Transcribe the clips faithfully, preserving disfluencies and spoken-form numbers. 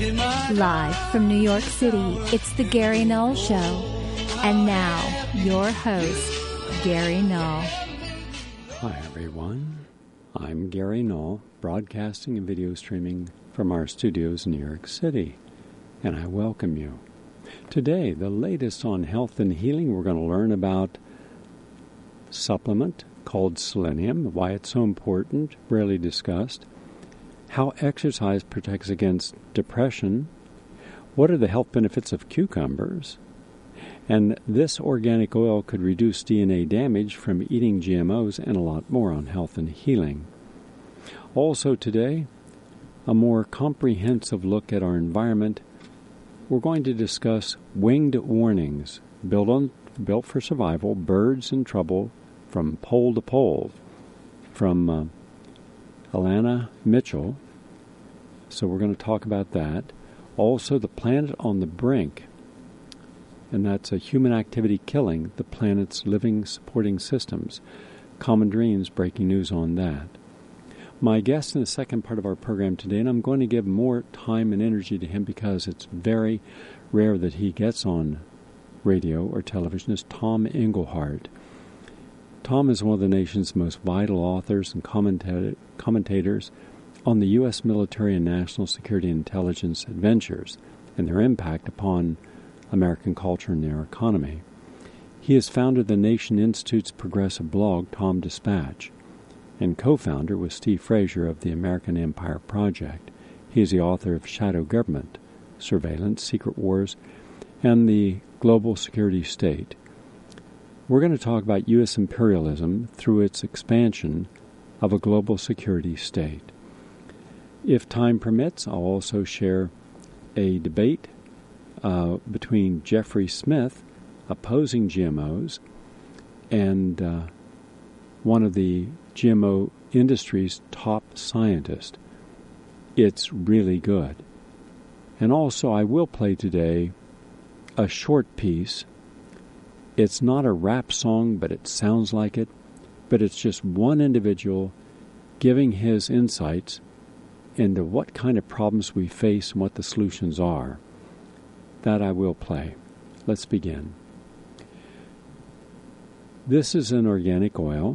Live from New York City, it's the Gary Null Show. And now, your host, Gary Null. Hi, everyone. I'm Gary Null, broadcasting and video streaming from our studios in New York City, and I welcome you. Today, the latest on health and healing, we're going to learn about a supplement called selenium, why it's so important, rarely discussed, how exercise protects against depression, what are the health benefits of cucumbers, and this organic oil could reduce D N A damage from eating G M Os, and a lot more on health and healing. Also today, a more comprehensive look at our environment. We're going to discuss winged warnings, built on, built for survival, birds in trouble from pole to pole, from uh, Alana Mitchell. So we're going to talk about that. Also, the planet on the brink, and that's a human activity killing the planet's living supporting systems. Common Dreams, breaking news on that. My guest in the second part of our program today, and I'm going to give more time and energy to him because it's very rare that he gets on radio or television, is Tom Engelhardt. Tom is one of the nation's most vital authors and commenta- commentators on the U S military and national security intelligence adventures and their impact upon American culture and their economy. He is founder of the Nation Institute's progressive blog, Tom Dispatch, and co-founder with Steve Frazier of the American Empire Project. He is the author of Shadow Government, Surveillance, Secret Wars, and the Global Security State. We're going to talk about U S imperialism through its expansion of a global security state. If time permits, I'll also share a debate uh, between Jeffrey Smith, opposing G M Os, and uh, one of the G M O industry's top scientists. It's really good. And also, I will play today a short piece. It's not a rap song, but it sounds like it. But it's just one individual giving his insights into what kind of problems we face and what the solutions are. That I will play. Let's begin. This is an organic oil,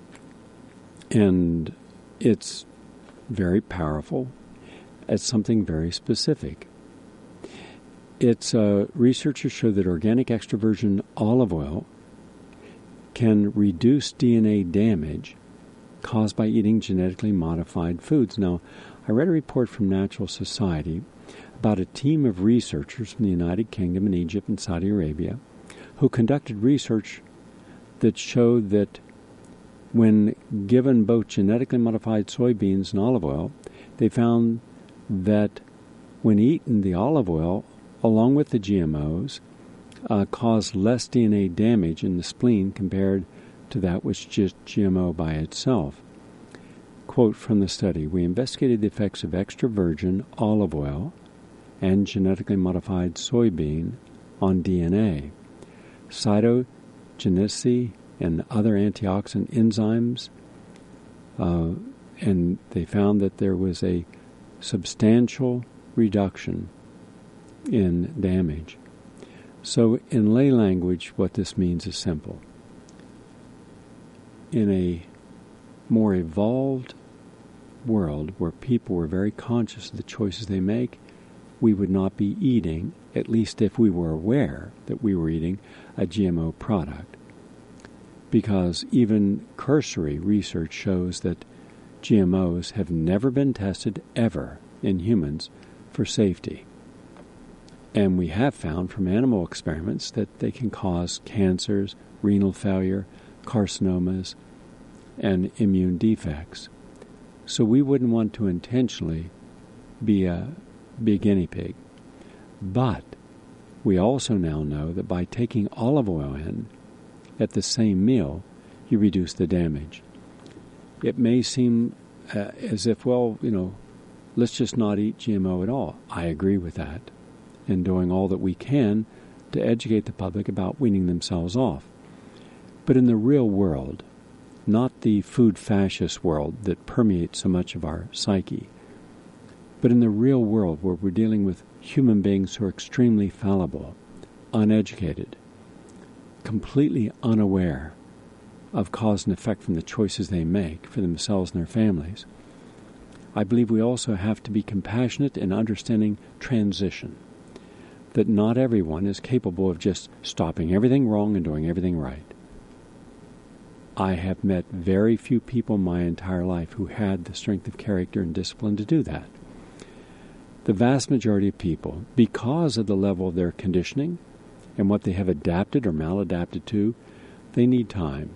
and it's very powerful. It's something very specific. It's uh, researchers show that organic extra virgin olive oil can reduce D N A damage caused by eating genetically modified foods. Now, I read a report from Natural Society about a team of researchers from the United Kingdom and Egypt and Saudi Arabia who conducted research that showed that when given both genetically modified soybeans and olive oil, they found that when eaten, the olive oil, along with the G M Os, uh, caused less D N A damage in the spleen compared to that which just G M O by itself. Quote from the study, "We investigated the effects of extra virgin olive oil and genetically modified soybean on D N A. Cytogenicity and other antioxidant enzymes, uh, and they found that there was a substantial reduction in damage." So in lay language, what this means is simple. In a more evolved world where people were very conscious of the choices they make, we would not be eating, at least if we were aware that we were eating, a G M O product. Because even cursory research shows that G M Os have never been tested ever in humans for safety. And we have found from animal experiments that they can cause cancers, renal failure, carcinomas, and immune defects. So we wouldn't want to intentionally be a, be a guinea pig. But we also now know that by taking olive oil in at the same meal, you reduce the damage. It may seem uh, as if, well, you know, let's just not eat G M O at all. I agree with that, and doing all that we can to educate the public about weaning themselves off. But in the real world, not the food fascist world that permeates so much of our psyche, But in the real world, where we're dealing with human beings who are extremely fallible, uneducated, completely unaware of cause and effect from the choices they make for themselves and their families, I believe we also have to be compassionate in understanding transition, that not everyone is capable of just stopping everything wrong and doing everything right. I have met very few people my entire life who had the strength of character and discipline to do that. The vast majority of people, because of the level of their conditioning and what they have adapted or maladapted to, they need time.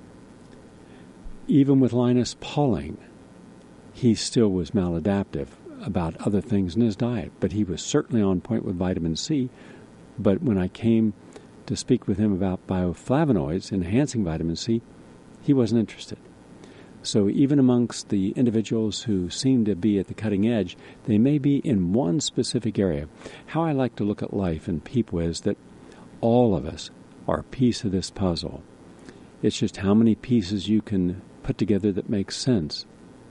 Even with Linus Pauling, he still was maladaptive about other things in his diet, but he was certainly on point with vitamin C. But when I came to speak with him about bioflavonoids enhancing vitamin C, he wasn't interested. So even amongst the individuals who seem to be at the cutting edge, they may be in one specific area. How I like to look at life and people is that all of us are a piece of this puzzle. It's just how many pieces you can put together that makes sense.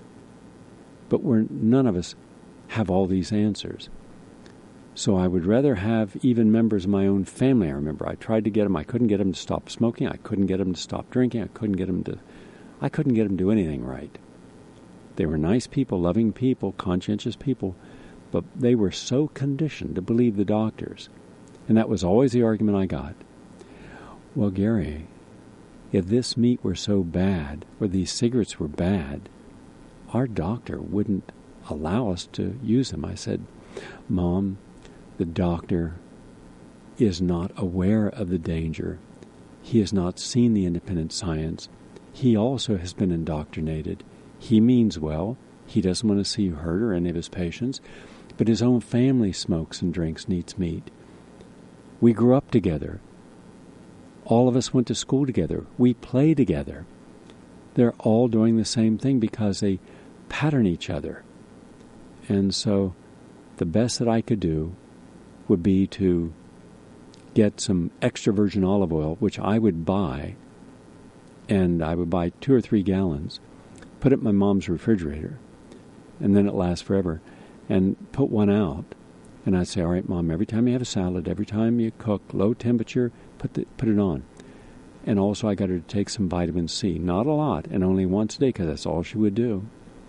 But we're, none of us have all these answers. So I would rather have even members of my own family. I remember I tried to get them. I couldn't get them to stop smoking. I couldn't get them to stop drinking. I couldn't get them to, I couldn't get them to do anything right. They were nice people, loving people, conscientious people, but they were so conditioned to believe the doctors. And that was always the argument I got. Well, Gary, if this meat were so bad, or these cigarettes were bad, our doctor wouldn't allow us to use them. I said, Mom, the doctor is not aware of the danger. He has not seen the independent science. He also has been indoctrinated. He means well. He doesn't want to see you hurt or any of his patients, but his own family smokes and drinks and eats meat. We grew up together. All of us went to school together. We play together. They're all doing the same thing because they pattern each other. And so the best that I could do would be to get some extra virgin olive oil, which I would buy, and I would buy two or three gallons, put it in my mom's refrigerator, and then it lasts forever, and put one out. And I'd say, all right, Mom, every time you have a salad, every time you cook, low temperature, put the, put it on. And also I got her to take some vitamin C. Not a lot, and only once a day, because that's all she would do.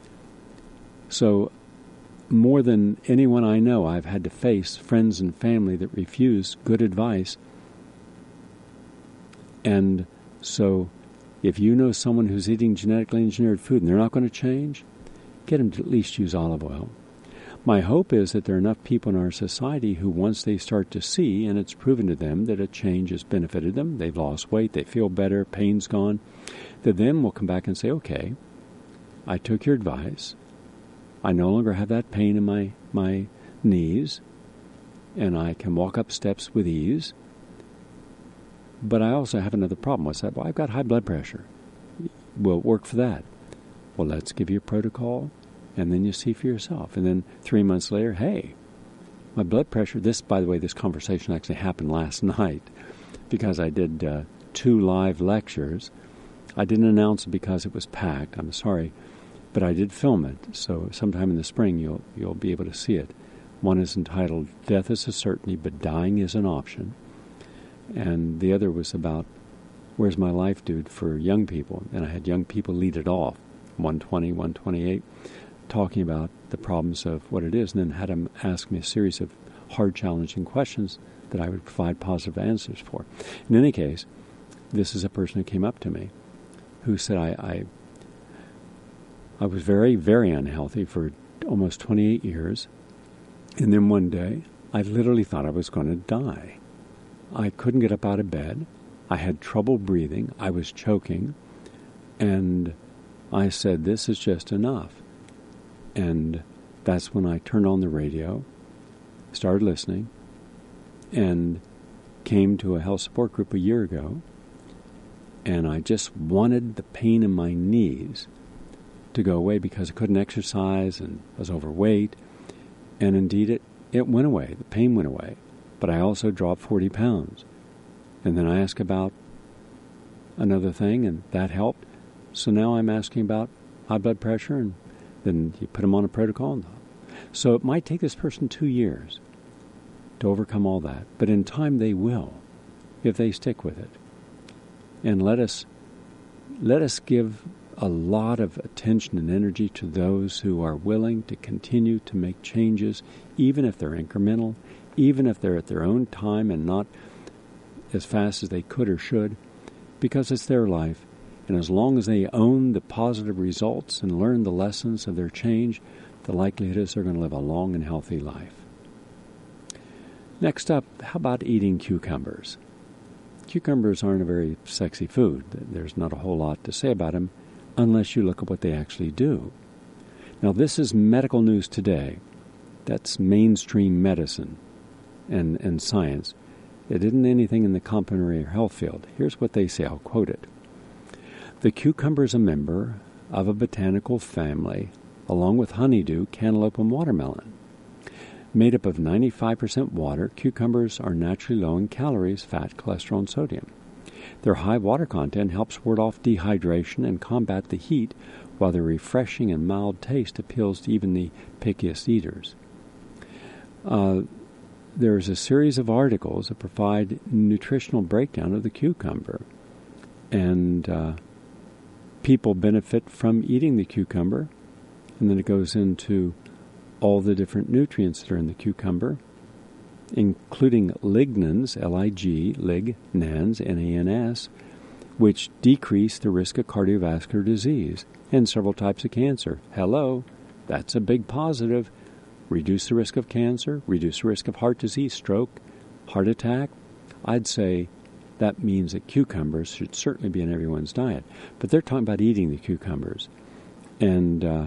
So more than anyone I know, I've had to face friends and family that refuse good advice. And so if you know someone who's eating genetically engineered food and they're not going to change, get them to at least use olive oil. My hope is that there are enough people in our society who, once they start to see, and it's proven to them that a change has benefited them, they've lost weight, they feel better, pain's gone, that then will come back and say, okay, I took your advice. I no longer have that pain in my, my knees, and I can walk up steps with ease. But I also have another problem. What's that? Well, I've got high blood pressure. Will it work for that? Well, let's give you a protocol, and then you see for yourself. And then three months later, hey, my blood pressure, this, by the way, this conversation actually happened last night because I did uh, two live lectures. I didn't announce it because it was packed. I'm sorry. But I did film it, so sometime in the spring you'll you'll be able to see it. One is entitled Death is a Certainty, but Dying is an Option. And the other was about Where's My Life Dude for young people. And I had young people lead it off, one twenty, one twenty-eight, talking about the problems of what it is, and then had them ask me a series of hard, challenging questions that I would provide positive answers for. In any case, this is a person who came up to me who said, I... I I was very, very unhealthy for almost twenty-eight years. And then one day, I literally thought I was going to die. I couldn't get up out of bed. I had trouble breathing. I was choking. And I said, this is just enough. And that's when I turned on the radio, started listening, and came to a health support group a year ago. And I just wanted the pain in my knees to go away because I couldn't exercise and was overweight. And indeed, it, it went away. The pain went away. But I also dropped forty pounds. And then I asked about another thing, and that helped. So now I'm asking about high blood pressure, and then you put them on a protocol. So it might take this person two years to overcome all that. But in time they will, if they stick with it. And let us let us give a lot of attention and energy to those who are willing to continue to make changes, even if they're incremental, even if they're at their own time and not as fast as they could or should, because it's their life. And as long as they own the positive results and learn the lessons of their change, the likelihood is they're going to live a long and healthy life. Next up, how about eating cucumbers? Cucumbers aren't a very sexy food. There's not a whole lot to say about them unless you look at what they actually do. Now, this is medical news today. That's mainstream medicine and, and science. It isn't anything in the complementary health field. Here's what they say. I'll quote it. The cucumber is a member of a botanical family, along with honeydew, cantaloupe, and watermelon. Made up of ninety-five percent water, cucumbers are naturally low in calories, fat, cholesterol, and sodium. Their high water content helps ward off dehydration and combat the heat, while their refreshing and mild taste appeals to even the pickiest eaters. Uh, there is a series of articles that provide nutritional breakdown of the cucumber, and uh, people benefit from eating the cucumber, and then it goes into all the different nutrients that are in the cucumber, including lignans, L I G, lig, nans, N A N S, which decrease the risk of cardiovascular disease and several types of cancer. Hello, that's a big positive. Reduce the risk of cancer, reduce the risk of heart disease, stroke, heart attack. I'd say that means that cucumbers should certainly be in everyone's diet. But they're talking about eating the cucumbers. And uh,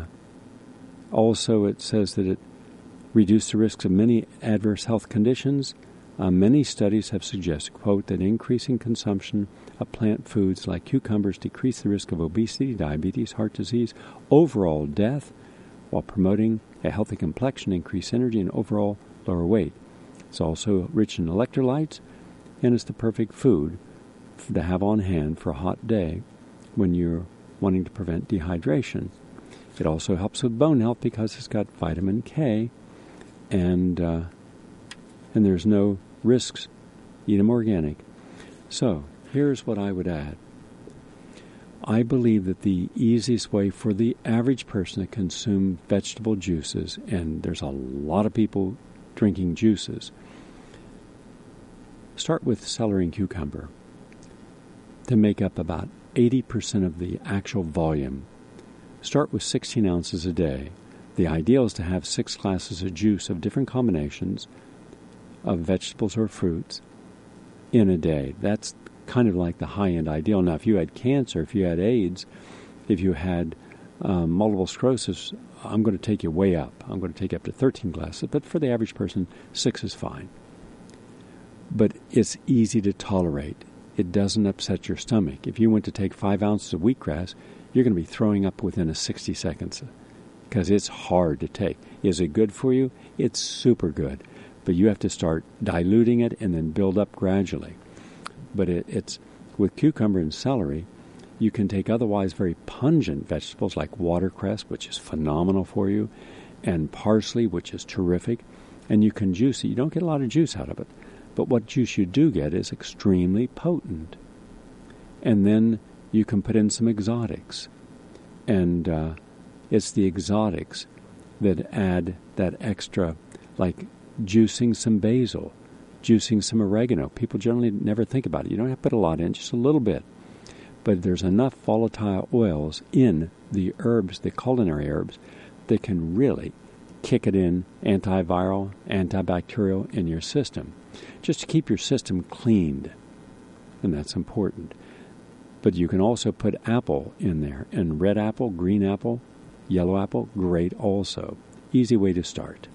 also it says that it reduces the risks of many adverse health conditions. Uh, many studies have suggested, quote, that increasing consumption of plant foods like cucumbers decrease the risk of obesity, diabetes, heart disease, overall death, while promoting a healthy complexion, increased energy, and overall lower weight. It's also rich in electrolytes, and it's the perfect food to have on hand for a hot day when you're wanting to prevent dehydration. It also helps with bone health because it's got vitamin K, and uh, and there's no risks. Eat them organic. So here's what I would add. I believe that the easiest way for the average person to consume vegetable juices, and there's a lot of people drinking juices, start with celery and cucumber to make up about eighty percent of the actual volume. Start with sixteen ounces a day. The ideal is to have six glasses of juice of different combinations of vegetables or fruits in a day. That's kind of like the high-end ideal. Now, if you had cancer, if you had AIDS, if you had um, multiple sclerosis, I'm going to take you way up. I'm going to take you up to thirteen glasses. But for the average person, six is fine. But it's easy to tolerate. It doesn't upset your stomach. If you went to take five ounces of wheatgrass, you're going to be throwing up within a sixty seconds because it's hard to take. Is it good for you? It's super good. But you have to start diluting it and then build up gradually. But it, it's with cucumber and celery, you can take otherwise very pungent vegetables like watercress, which is phenomenal for you, and parsley, which is terrific, and you can juice it. You don't get a lot of juice out of it, but what juice you do get is extremely potent. And then you can put in some exotics, and uh, it's the exotics that add that extra, like juicing some basil, juicing some oregano. People generally never think about it. You don't have to put a lot in, just a little bit. But there's enough volatile oils in the herbs, the culinary herbs, that can really kick it in antiviral, antibacterial in your system, just to keep your system cleaned. And that's important. But you can also put apple in there, and red apple, green apple, yellow apple, great also. Easy way to start.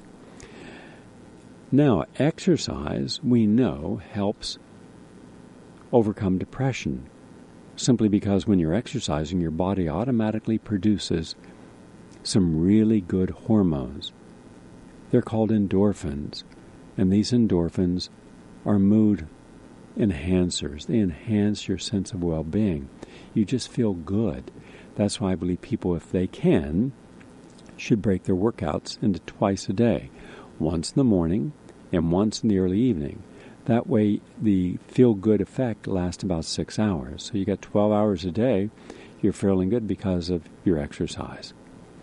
Now, exercise, we know, helps overcome depression, simply because when you're exercising, your body automatically produces some really good hormones. They're called endorphins, and these endorphins are mood enhancers. They enhance your sense of well-being. You just feel good. That's why I believe people, if they can, should break their workouts into twice a day, once in the morning and once in the early evening. That way, the feel-good effect lasts about six hours. So you got twelve hours a day, you're feeling good because of your exercise.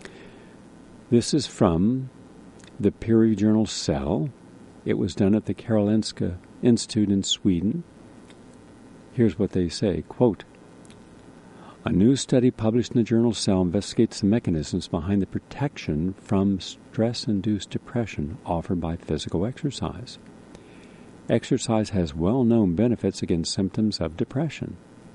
This is from the peer-reviewed journal Cell. It was done at the Karolinska Institute in Sweden. Here's what they say, quote, "A new study published in the journal Cell investigates the mechanisms behind the protection from stress-induced depression offered by physical exercise. Exercise has well-known benefits against symptoms of depression.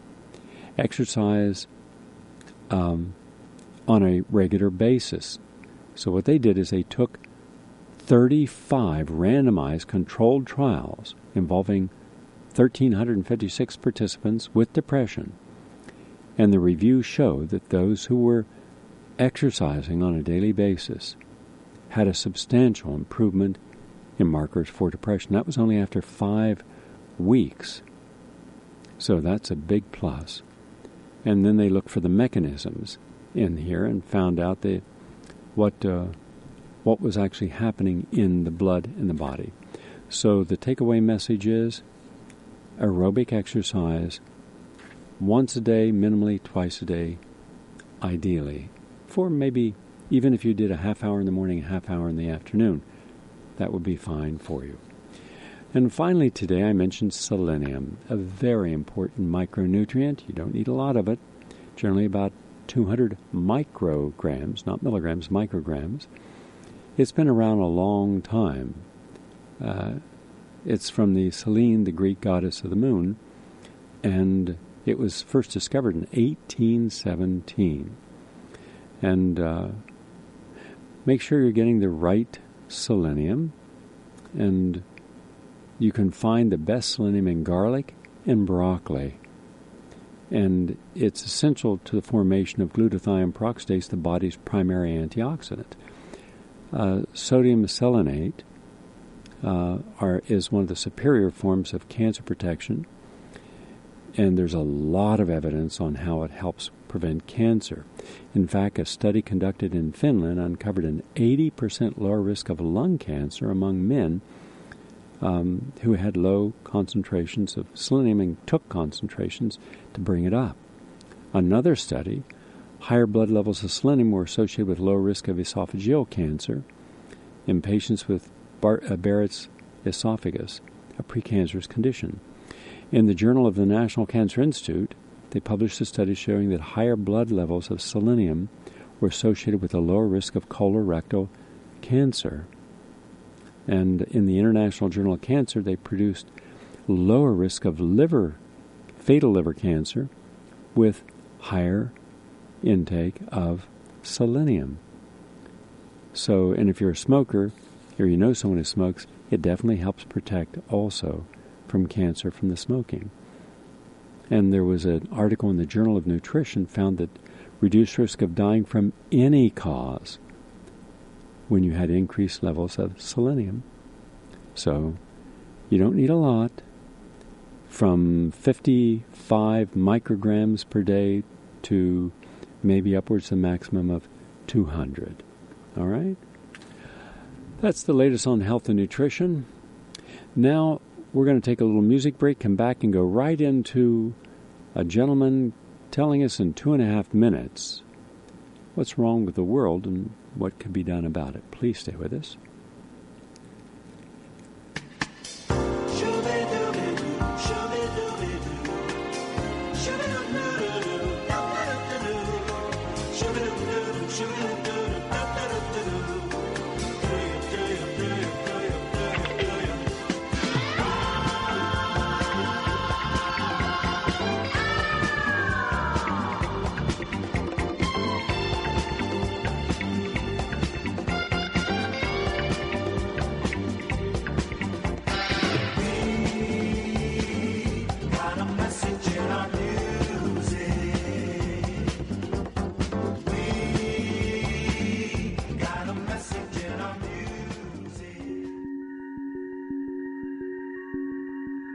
Exercise um, on a regular basis." So what they did is they took thirty-five randomized controlled trials involving one thousand three hundred fifty-six participants with depression, and the review showed that those who were exercising on a daily basis had a substantial improvement in markers for depression. That was only after five weeks. So that's a big plus. And then they looked for the mechanisms in here and found out that what uh, what was actually happening in the blood in the body. So the takeaway message is aerobic exercise once a day, minimally twice a day, ideally. For maybe, even if you did a half hour in the morning, a half hour in the afternoon, that would be fine for you. And finally today I mentioned selenium, a very important micronutrient. You don't need a lot of it, generally about two hundred micrograms, not milligrams, micrograms. It's been around a long time. Uh, it's from the Selene, the Greek goddess of the moon, and it was first discovered in eighteen seventeen. And uh, make sure you're getting the right selenium, and you can find the best selenium in garlic and broccoli. And it's essential to the formation of glutathione peroxidase, the body's primary antioxidant. Uh, sodium selenate uh, are, is one of the superior forms of cancer protection, and there's a lot of evidence on how it helps prevent cancer. In fact, a study conducted in Finland uncovered an eighty percent lower risk of lung cancer among men um, who had low concentrations of selenium and took concentrations to bring it up. Another study, higher blood levels of selenium were associated with low risk of esophageal cancer in patients with Bar- uh, Barrett's esophagus, a precancerous condition. In the Journal of the National Cancer Institute, they published a study showing that higher blood levels of selenium were associated with a lower risk of colorectal cancer. And in the International Journal of Cancer, they produced lower risk of liver, fatal liver cancer with higher intake of selenium. So, and if you're a smoker, or you know someone who smokes, it definitely helps protect also from cancer from the smoking. And there was an article in the Journal of Nutrition found that reduced risk of dying from any cause when you had increased levels of selenium. So you don't need a lot, from fifty-five micrograms per day to maybe upwards to a maximum of two hundred. All right? That's the latest on health and nutrition. Now we're going to take a little music break, come back and go right into a gentleman telling us in two and a half minutes what's wrong with the world and what could be done about it. Please stay with us.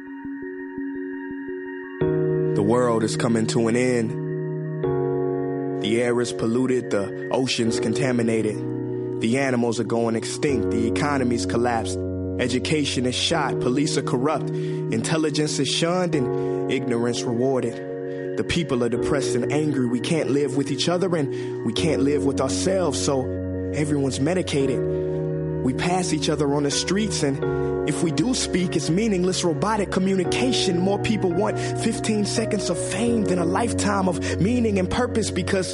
The world is coming to an end. The air is polluted, the ocean's contaminated. The animals are going extinct, the economy's collapsed. Education is shot, police are corrupt. Intelligence is shunned and ignorance rewarded. The people are depressed and angry. We can't live with each other and we can't live with ourselves, so everyone's medicated. We pass each other on the streets, and if we do speak, it's meaningless robotic communication. More people want fifteen seconds of fame than a lifetime of meaning and purpose, because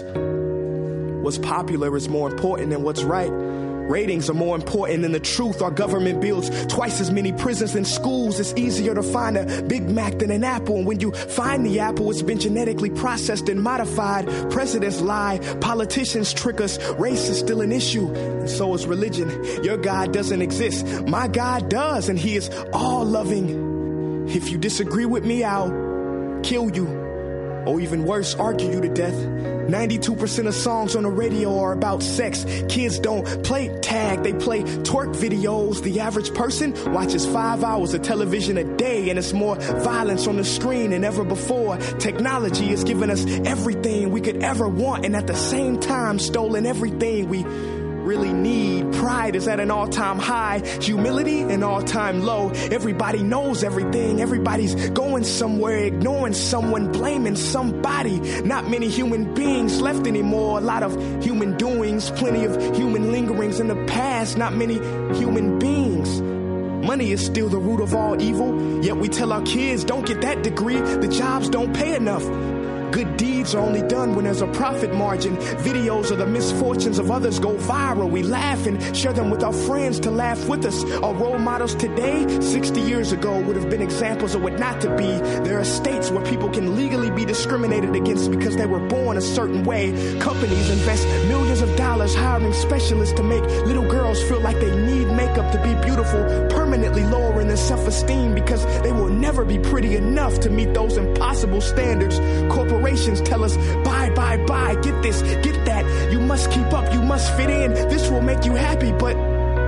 what's popular is more important than what's right. Ratings are more important than the truth. Our government builds twice as many prisons than schools. It's easier to find a Big Mac than an apple. And when you find the apple, it's been genetically processed and modified. Presidents lie. Politicians trick us. Race is still an issue. And so is religion. Your God doesn't exist. My God does. And he is all loving. If you disagree with me, I'll kill you. Or even worse, argue you to death. ninety-two percent of songs on the radio are about sex. Kids don't play tag, they play twerk videos. The average person watches five hours of television a day, and it's more violence on the screen than ever before. Technology has given us everything we could ever want, and at the same time stolen everything we really need. Pride is at an all-time high, humility an all-time low. Everybody knows everything, everybody's going somewhere, ignoring someone, blaming somebody. Not many human beings left anymore, a lot of human doings, plenty of human lingerings in the past, not many human beings. Money is still the root of all evil, yet we tell our kids, don't get that degree, the jobs don't pay enough. Good deeds are only done when there's a profit margin. Videos of the misfortunes of others go viral. We laugh and share them with our friends to laugh with us. Our role models today, sixty years ago, would have been examples of what not to be. There are states where people can legally be discriminated against because they were born a certain way. Companies invest millions of dollars hiring specialists to make little girls feel like they need makeup to be beautiful, permanently lowering their self-esteem because they will never be pretty enough to meet those impossible standards. Corporations tell us, buy, buy, buy, get this, get that. You must keep up, you must fit in. This will make you happy, but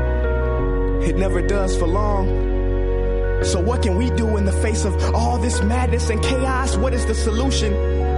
it never does for long. So what can we do in the face of all this madness and chaos? What is the solution?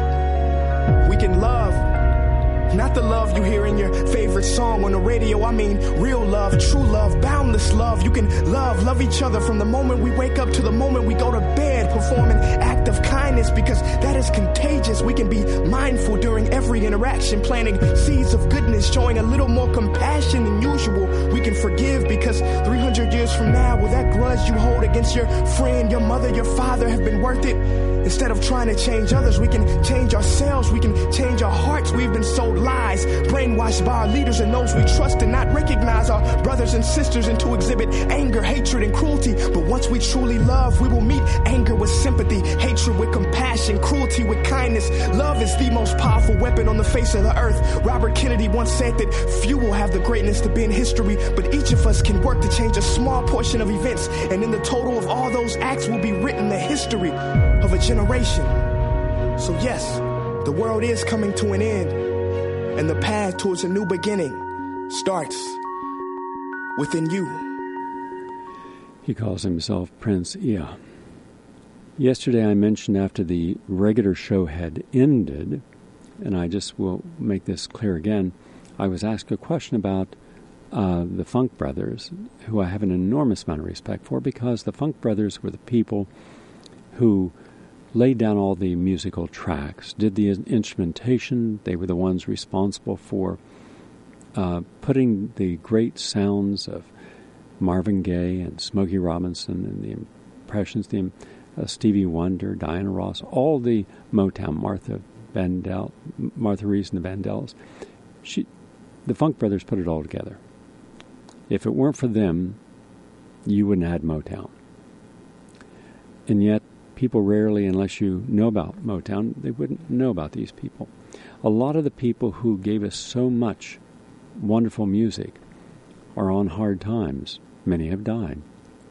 We can love. Not the love you hear in your favorite song on the radio. I mean real love, true love, boundless love. You can love, love each other from the moment we wake up to the moment we go to bed. Perform an act of kindness because that is contagious. We can be mindful during every interaction, planting seeds of goodness, showing a little more compassion than usual. We can forgive because three hundred years from now, will that grudge you hold against your friend, your mother, your father have been worth it? Instead of trying to change others, we can change ourselves. We can change our hearts. We've been sold lies, brainwashed by our leaders and those we trust, and not recognize our brothers and sisters, and to exhibit anger, hatred, and cruelty. But once we truly love, we will meet anger with sympathy, hatred with compassion, cruelty with kindness. Love is the most powerful weapon on the face of the earth. Robert Kennedy once said that few will have the greatness to be in history, but each of us can work to change a small portion of events, and in the total of all those acts will be written the history of a generation. So yes, the world is coming to an end, and the path towards a new beginning starts within you. He calls himself Prince Ea. Yesterday I mentioned after the regular show had ended, and I just will make this clear again, I was asked a question about uh, the Funk Brothers, who I have an enormous amount of respect for, because the Funk Brothers were the people who laid down all the musical tracks, did the instrumentation. They were the ones responsible for uh, putting the great sounds of Marvin Gaye and Smokey Robinson and the Impressions, the uh, Stevie Wonder, Diana Ross, all the Motown, Martha Vandell, Martha Reeves and the Vandellas. She, the Funk Brothers put it all together. If it weren't for them, you wouldn't have had Motown. And yet, people rarely, unless you know about Motown, they wouldn't know about these people. A lot of the people who gave us so much wonderful music are on hard times. Many have died.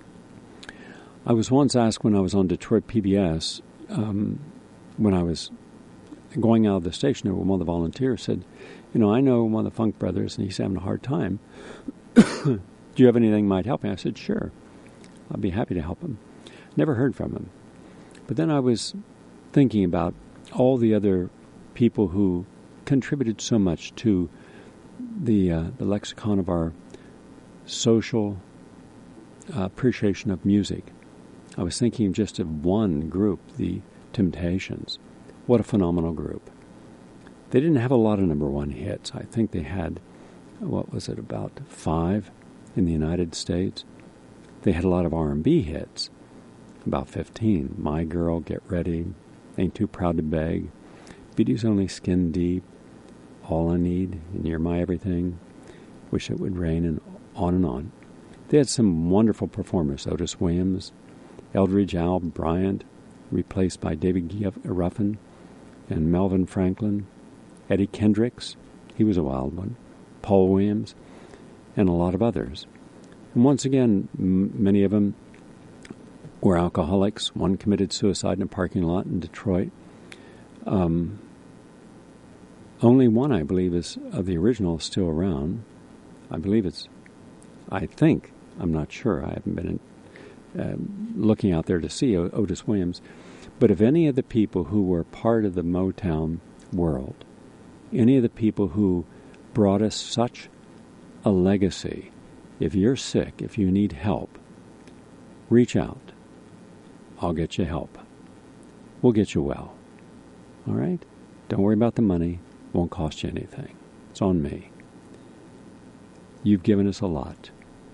I was once asked when I was on Detroit P B S, um, when I was going out of the station, one of the volunteers said, you know, I know one of the Funk Brothers, and he's having a hard time. Do you have anything that might help me? I said, sure. I'd be happy to help him. Never heard from him. But then I was thinking about all the other people who contributed so much to the uh, the lexicon of our social uh, appreciation of music. I was thinking just of one group, the Temptations. What a phenomenal group. They didn't have a lot of number one hits. I think they had, what was it, about five in the United States. They had a lot of R and B hits, about fifteen. My Girl, Get Ready, Ain't Too Proud to Beg, Beatty's Only Skin Deep, All I Need, and You're My Everything, Wish It Would Rain, and on and on. They had some wonderful performers, Otis Williams, Eldridge Al Bryant, replaced by David Ruffin, and Melvin Franklin, Eddie Kendricks, he was a wild one, Paul Williams, and a lot of others. And once again, m- many of them were alcoholics. One committed suicide in a parking lot in Detroit. Um, only one, I believe, is of the original still around. I believe it's, I think, I'm not sure. I haven't been in, uh, looking out there to see o- Otis Williams. But if any of the people who were part of the Motown world, any of the people who brought us such a legacy, if you're sick, if you need help, reach out. I'll get you help. We'll get you well. All right? Don't worry about the money. It won't cost you anything. It's on me. You've given us a lot.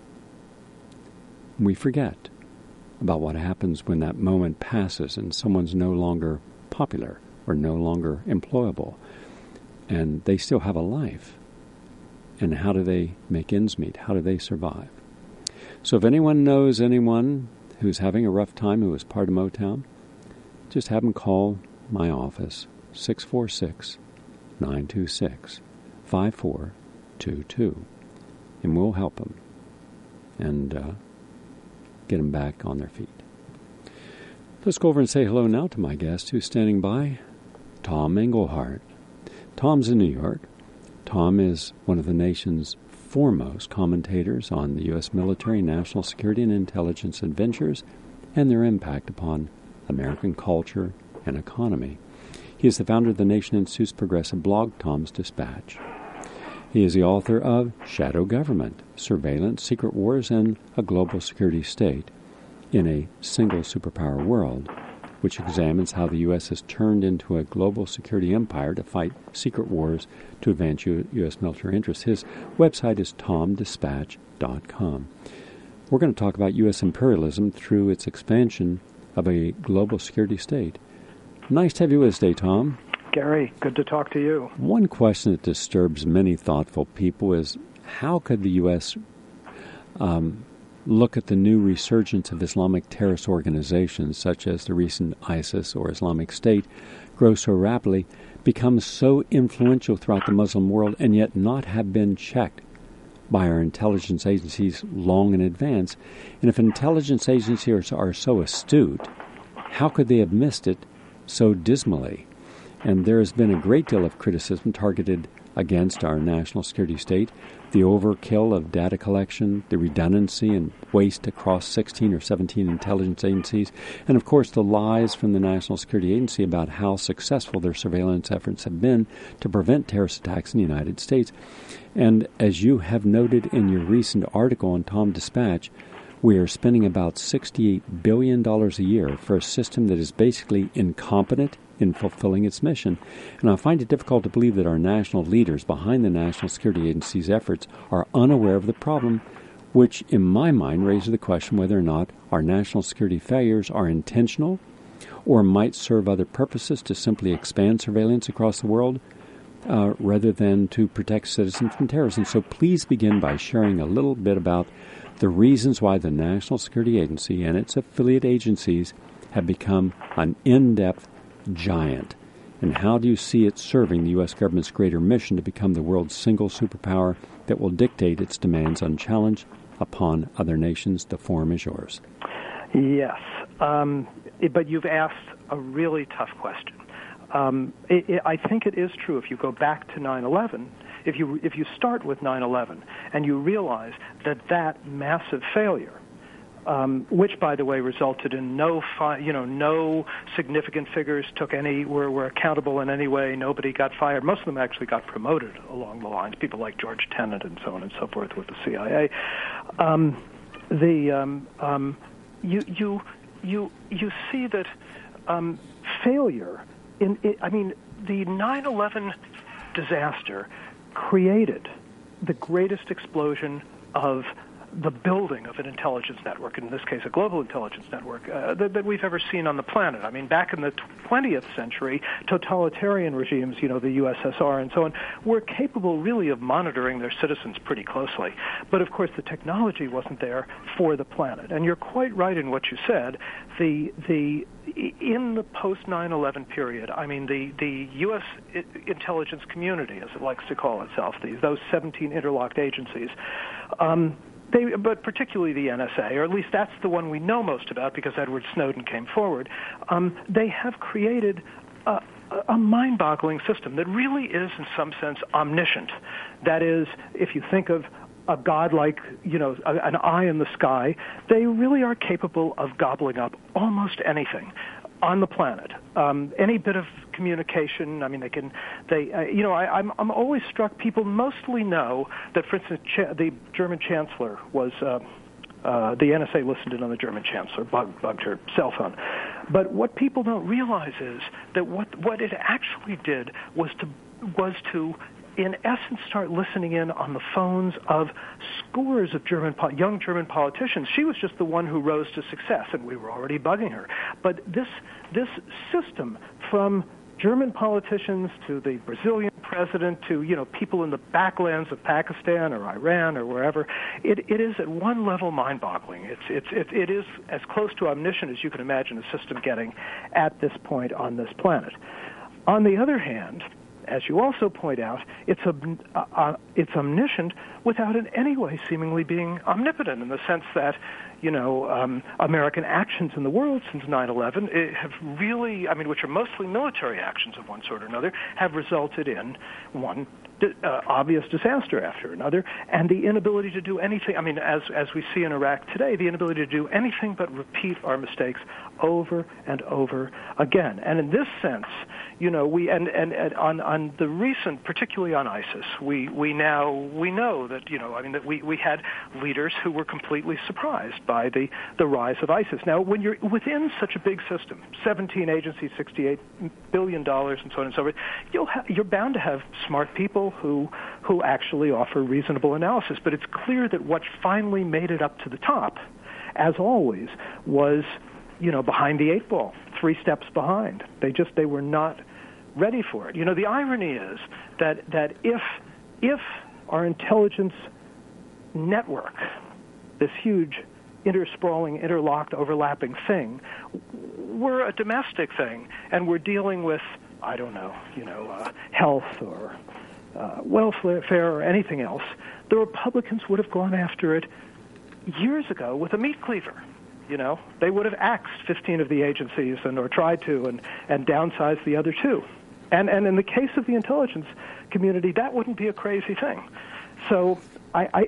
We forget about what happens when that moment passes and someone's no longer popular or no longer employable, and they still have a life. And how do they make ends meet? How do they survive? So if anyone knows anyone who's having a rough time who is part of Motown, just have them call my office, six four six, nine two six, five four two two, and we'll help them and uh, get them back on their feet. Let's go over and say hello now to my guest who's standing by, Tom Engelhardt. Tom's in New York. Tom is one of the nation's foremost commentators on the U S military, national security, and intelligence adventures and their impact upon American culture and economy. He is the founder of the Nation Institute's progressive blog, Tom's Dispatch. He is the author of Shadow Government, Surveillance, Secret Wars, and a Global Security State in a Single Superpower World, which examines how the U S has turned into a global security empire to fight secret wars to advance U S military interests. His website is tom dispatch dot com. We're going to talk about U S imperialism through its expansion of a global security state. Nice to have you with us today, Tom. Gary, good to talk to you. One question that disturbs many thoughtful people is how could the U S um, look at the new resurgence of Islamic terrorist organizations such as the recent ISIS or Islamic State grow so rapidly, become so influential throughout the Muslim world, and yet not have been checked by our intelligence agencies long in advance? And if intelligence agencies are so astute, how could they have missed it so dismally? And there has been a great deal of criticism targeted against our national security state, the overkill of data collection, the redundancy and waste across sixteen or seventeen intelligence agencies, and of course the lies from the National Security Agency about how successful their surveillance efforts have been to prevent terrorist attacks in the United States. And as you have noted in your recent article on Tom Dispatch, we are spending about sixty-eight billion dollars a year for a system that is basically incompetent in fulfilling its mission. And I find it difficult to believe that our national leaders behind the National Security Agency's efforts are unaware of the problem, which in my mind raises the question whether or not our national security failures are intentional or might serve other purposes to simply expand surveillance across the world uh, rather than to protect citizens from terrorism. So please begin by sharing a little bit about the reasons why the National Security Agency and its affiliate agencies have become an in-depth giant. And how do you see it serving the U S government's greater mission to become the world's single superpower that will dictate its demands unchallenged upon other nations? The forum is yours. Yes, um, it, but you've asked a really tough question. Um, it, it, I think it is true if you go back to nine eleven, if you if you start with nine eleven and you realize that that massive failure Um, which, by the way, resulted in no, fi- you know, no significant figures took any were, were accountable in any way. Nobody got fired. Most of them actually got promoted along the lines. People like George Tenet and so on and so forth with the C I A. Um, the um, um, you you you you see that um, failure in it, I mean the nine eleven disaster created the greatest explosion of the building of an intelligence network, in this case a global intelligence network, uh, that, that we've ever seen on the planet. I mean, back in the twentieth century, totalitarian regimes, you know, the U S S R and so on, were capable really of monitoring their citizens pretty closely. But, of course, the technology wasn't there for the planet. And you're quite right in what you said. The the in the post nine eleven period, I mean, the, the U S intelligence community, as it likes to call itself, these those seventeen interlocked agencies, um, They, but particularly the N S A, or at least that's the one we know most about because Edward Snowden came forward, um, they have created a, a mind-boggling system that really is, in some sense, omniscient. That is, if you think of a god like, you know, a, an eye in the sky, they really are capable of gobbling up almost anything on the planet. Um, any bit of communication, I mean, they can, they, uh, you know, I, I'm, I'm always struck, people mostly know that, for instance, Ch- the German Chancellor was, uh, uh, the N S A listened in on the German Chancellor, bug, bugged her cell phone. But what people don't realize is that what, what it actually did was to, was to, in essence, start listening in on the phones of scores of German young German politicians. She was just the one who rose to success, and we were already bugging her. But this this system, from German politicians to the Brazilian president to, you know, people in the backlands of Pakistan or Iran or wherever, it, it is at one level mind-boggling. It's, it's, it, it is as close to omniscient as you can imagine a system getting at this point on this planet. On the other hand, as you also point out, it's, uh, uh, it's omniscient without in any way seemingly being omnipotent, in the sense that, you know, um, American actions in the world since nine eleven have really, I mean, which are mostly military actions of one sort or another, have resulted in one uh, obvious disaster after another, and the inability to do anything, I mean, as, as we see in Iraq today, the inability to do anything but repeat our mistakes over and over again. And in this sense, you know, we, and, and, and on, on the recent, particularly on ISIS, we, we now, we know that, you know, I mean, that we, we had leaders who were completely surprised by the, the rise of ISIS. Now, when you're within such a big system, seventeen agencies, sixty-eight billion dollars, and so on and so forth, you'll ha- you're bound to have smart people who, who actually offer reasonable analysis. But it's clear that what finally made it up to the top, as always, was, you know, behind the eight ball, three steps behind. They just, they were not ready for it. You know, the irony is that, that if, if our intelligence network, this huge intersprawling, interlocked, overlapping thing, were a domestic thing, and we're dealing with, I don't know, you know, uh, health or uh, welfare or anything else, the Republicans would have gone after it years ago with a meat cleaver. You know, they would have axed fifteen of the agencies and or tried to and, and downsized the other two. And and in the case of the intelligence community, that wouldn't be a crazy thing. So I, I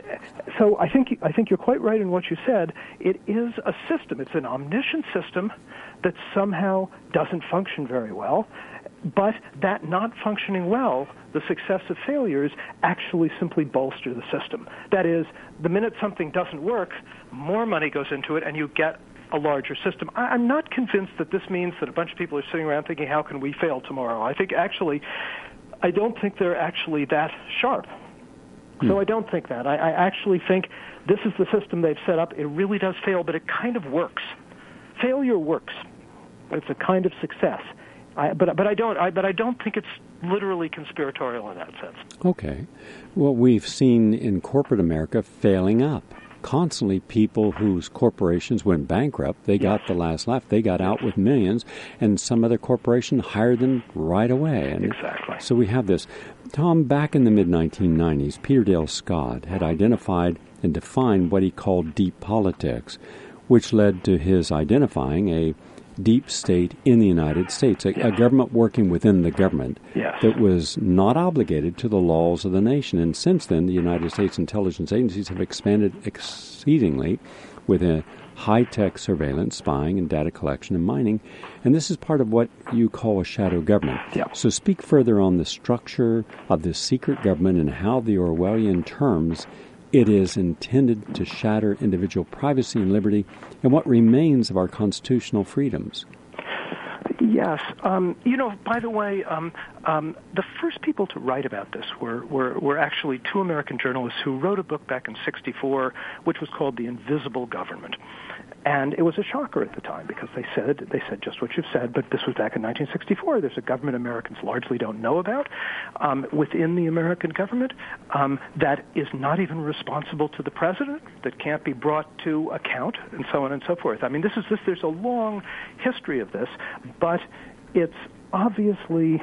so I think I think you're quite right in what you said. It is a system. It's an omniscient system that somehow doesn't function very well. But that not functioning well, the successive failures, actually simply bolster the system. That is, the minute something doesn't work, more money goes into it, and you get a larger system. I, I'm not convinced that this means that a bunch of people are sitting around thinking, how can we fail tomorrow? I think actually, I don't think they're actually that sharp. Hmm. So I don't think that. I, I actually think this is the system they've set up. It really does fail, but it kind of works. Failure works. It's a kind of success. I, but but I don't I, but I don't think it's literally conspiratorial in that sense. Okay. Well, we've seen in corporate America failing up. Constantly people whose corporations went bankrupt, they got yes. the last laugh. They got out with millions, and some other corporation hired them right away. And exactly. So we have this. Tom, back in the mid nineteen nineties, Peter Dale Scott had identified and defined what he called deep politics, which led to his identifying a deep state in the United States, a, yes. a government working within the government yes. that was not obligated to the laws of the nation. And since then, the United States intelligence agencies have expanded exceedingly. with a high-tech surveillance, spying, and data collection and mining. And this is part of what you call a shadow government. Yeah. So speak further on the structure of this secret government and how the Orwellian terms it is intended to shatter individual privacy and liberty and what remains of our constitutional freedoms. Yes. Um, you know, by the way, um, um, the first people to write about this were, were, were actually two American journalists who wrote a book back in sixty-four, which was called The Invisible Government. And it was a shocker at the time because they said they said just what you've said, but this was back in nineteen sixty-four. There's a government Americans largely don't know about um, within the American government um, that is not even responsible to the president, that can't be brought to account, and so on and so forth. I mean, this is this. There's a long history of this, but it's obviously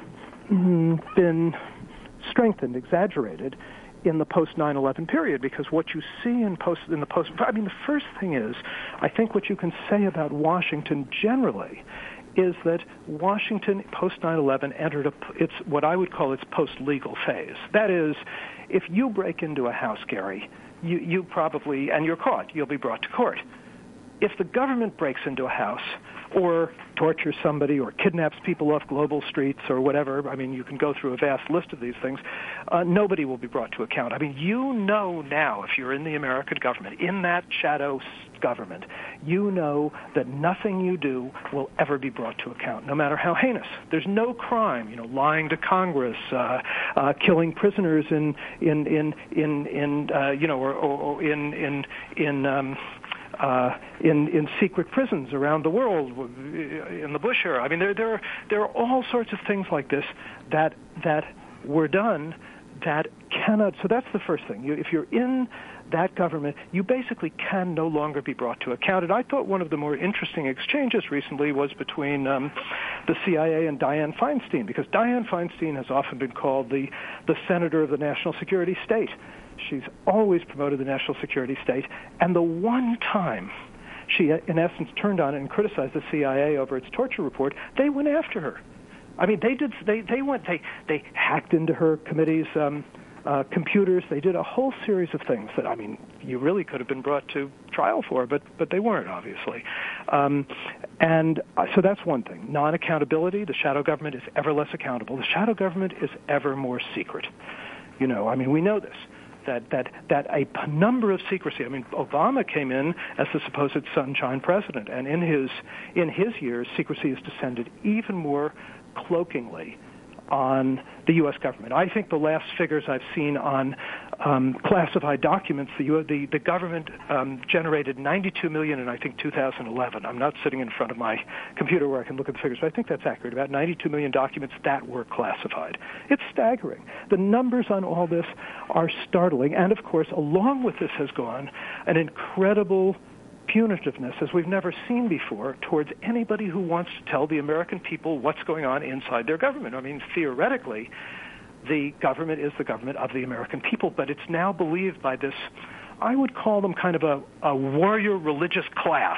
mm, been strengthened, exaggerated in the post nine eleven period, because what you see in post in the post I mean the first thing is, I think what you can say about Washington generally is that Washington post nine eleven entered a, it's what I would call its post-legal phase. That is, if you break into a house, Gary, you, you probably, and you're caught, you'll be brought to court. If the government breaks into a house or tortures somebody or kidnaps people off global streets or whatever, I mean, you can go through a vast list of these things, uh, nobody will be brought to account. I mean, you know now, if you're in the American government, in that shadow government, you know that nothing you do will ever be brought to account, no matter how heinous. There's no crime, you know, lying to Congress, uh, uh, killing prisoners in, in, in, in, in uh, you know, or, or, or in, in, in, um, Uh, in in secret prisons around the world, in the Bush era. I mean, there there are, there are all sorts of things like this that that were done that cannot. So that's the first thing. You, if you're in that government, you basically can no longer be brought to account. And I thought one of the more interesting exchanges recently was between um, the C I A and Dianne Feinstein, because Dianne Feinstein has often been called the the senator of the national security state. She's always promoted the national security state, and the one time she, in essence, turned on it and criticized the C I A over its torture report, they went after her. I mean, they did. They they went. They they hacked into her committee's um, uh, computers. They did a whole series of things that, I mean, you really could have been brought to trial for, but but they weren't, obviously. Um, and uh, so that's one thing. Non-accountability. The shadow government is ever less accountable. The shadow government is ever more secret. You know, I mean, we know this. That, that that a number of secrecy. I mean, Obama came in as the supposed sunshine president, and in his in his years, secrecy has descended even more cloakingly on the U S government. I think the last figures I've seen on um, classified documents, the, U- the, the government um, generated ninety-two million in, I think, two thousand eleven. I'm not sitting in front of my computer where I can look at the figures, but I think that's accurate. About ninety-two million documents that were classified. It's staggering. The numbers on all this are startling. And, of course, along with this has gone an incredible punitiveness as we've never seen before towards anybody who wants to tell the American people what's going on inside their government. I mean, theoretically, the government is the government of the American people, but it's now believed by this, I would call them kind of a, a warrior religious class.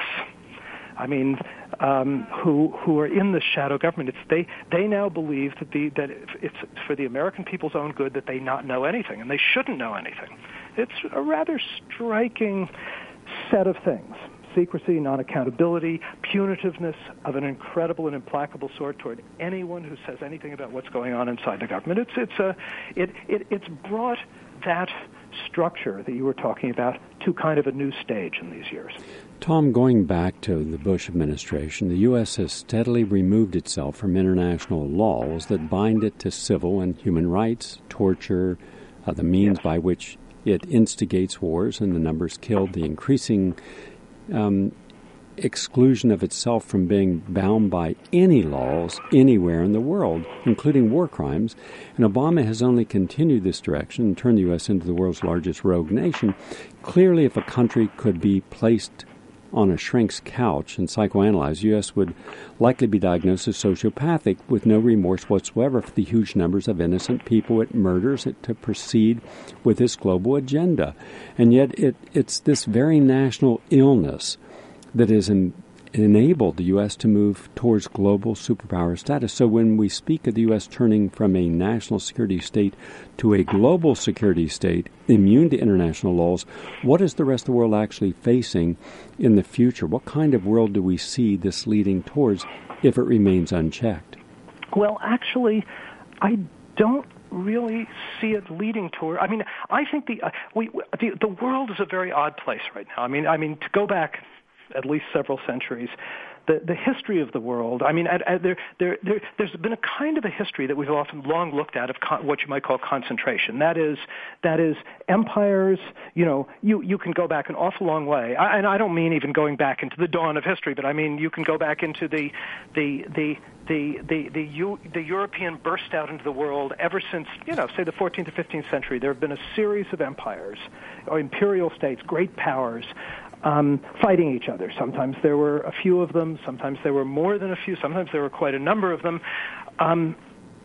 I mean, um, who who are in the shadow government. It's they they now believe that the that it's for the American people's own good that they not know anything, and they shouldn't know anything. It's a rather striking set of things: secrecy, non-accountability, punitiveness of an incredible and implacable sort toward anyone who says anything about what's going on inside the government. It's it's a it, it it's brought that structure that you were talking about to kind of a new stage in these years. Tom, going back to the Bush administration, the U S has steadily removed itself from international laws that bind it to civil and human rights, torture, uh, the means yes. by which it instigates wars and the numbers killed, the increasing um, exclusion of itself from being bound by any laws anywhere in the world, including war crimes. And Obama has only continued this direction and turned the U S into the world's largest rogue nation. Clearly, if a country could be placed on a shrink's couch and psychoanalyzed, the U S would likely be diagnosed as sociopathic with no remorse whatsoever for the huge numbers of innocent people it murders it to proceed with this global agenda. And yet it, it's this very national illness that is in, enabled the U S to move towards global superpower status. So when we speak of the U S turning from a national security state to a global security state, immune to international laws, what is the rest of the world actually facing in the future? What kind of world do we see this leading towards if it remains unchecked? Well, actually, I don't really see it leading toward. I mean, I think the uh, we the, the world is a very odd place right now. I mean, I mean to go back at least several centuries, the the history of the world. I mean, at, at there, there there there's been a kind of a history that we've often long looked at of con- what you might call concentration. That is that is empires. You know, you you can go back an awful long way, I, and I don't mean even going back into the dawn of history, but I mean you can go back into the the the The the the, U, the European burst out into the world ever since, you know, say the fourteenth or fifteenth century. There have been a series of empires, or imperial states, great powers, um, fighting each other. Sometimes there were a few of them. Sometimes there were more than a few. Sometimes there were quite a number of them. Um,